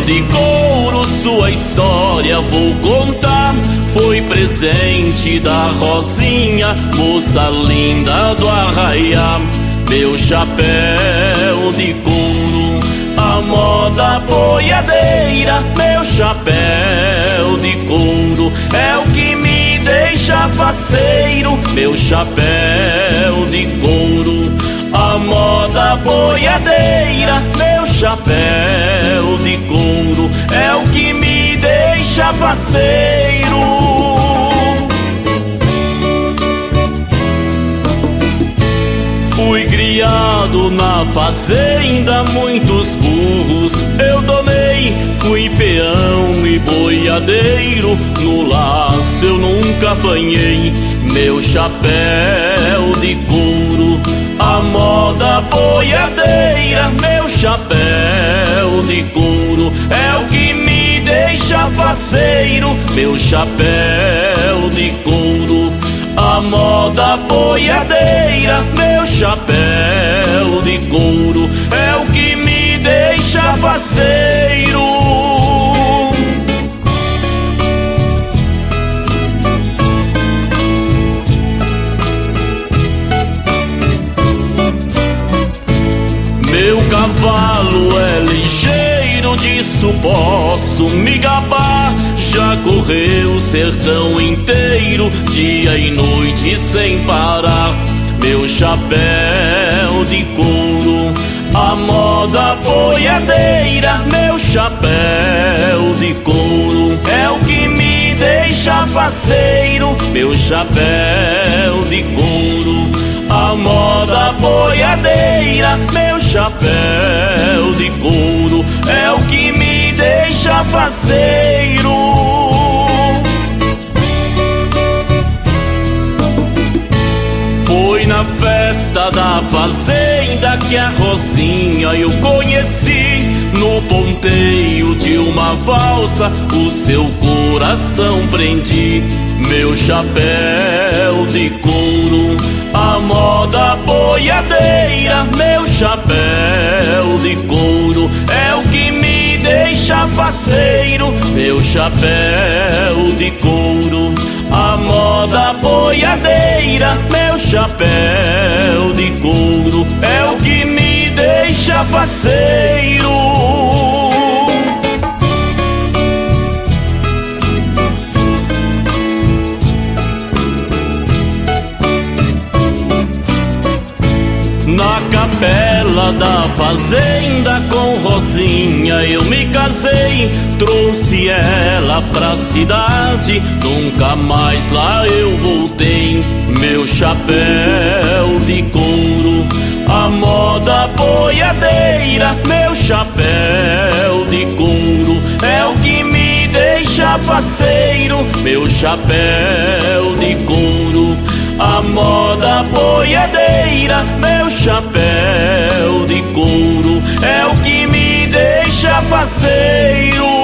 de couro, sua história vou contar. Foi presente da Rosinha, moça linda do arraiá. Meu chapéu de couro, a moda boiadeira. Meu chapéu de couro é o que me deixa faceiro. Meu chapéu de couro, a moda boiadeira. Meu chapéu de couro é o que me deixa faceiro. Fui criado na fazenda, muitos burros eu domei. Fui peão e boiadeiro, no laço eu nunca apanhei. Meu chapéu de couro, a moda boiadeira. Meu chapéu de couro é o que me deixa faceiro. Meu chapéu de couro, a moda boiadeira. Meu chapéu de couro é o que me deixa faceiro. Meu cavalo é ligeiro, disso posso me gabar. Já correu o sertão inteiro, dia e noite sem parar. Meu chapéu de couro, a moda boiadeira. Meu chapéu de couro é o que me deixa faceiro. Meu chapéu de couro, a moda boiadeira. Meu chapéu de couro é o que me deixa faceiro. Foi na festa da fazenda que a Rosinha eu conheci. No ponteio de uma valsa o seu coração prendi. Meu chapéu de couro, a moda boiadeira. Meu chapéu de couro é o que me deixa faceiro. Meu chapéu de couro, a moda boiadeira. Meu chapéu de couro é o que me deixa faceiro. Na capela da fazenda com Rosinha eu me casei. Trouxe ela pra cidade, nunca mais lá eu voltei. Meu chapéu de couro, a moda boiadeira. Meu chapéu de couro é o que me deixa faceiro. Meu chapéu de couro, a moda boiadeira. Meu chapéu de couro é o que me deixa faceiro.